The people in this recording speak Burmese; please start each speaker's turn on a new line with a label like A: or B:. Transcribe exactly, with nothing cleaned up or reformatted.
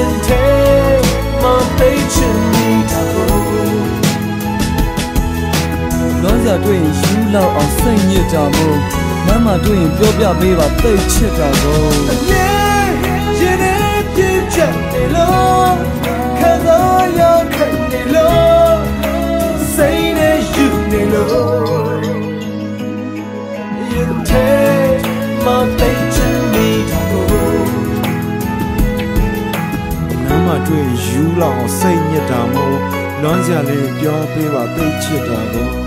A: ရင်ထဲမသိချင်နေတာကိုလွမ်းစရာတွေ့ရင်ယူလောက်အောင်စိတ်ညစ်တာမို့မမတွေ့ရင်ပြောပြပေးပါသိချစ်တာကိုအမြဲရင်ထဲပြည့်ချက်နေလို့ခံစားရခဲ့နေလို့စိတ်နဲ့ယူနေလို့ရင်ထဲမသိချင်နေတာကို
B: မမတွေ့ယူလောက်အောင်စိတ်ညစ်တာမို့လွမ်းစရာလေးပြောပေးပါသိချစ်တာကို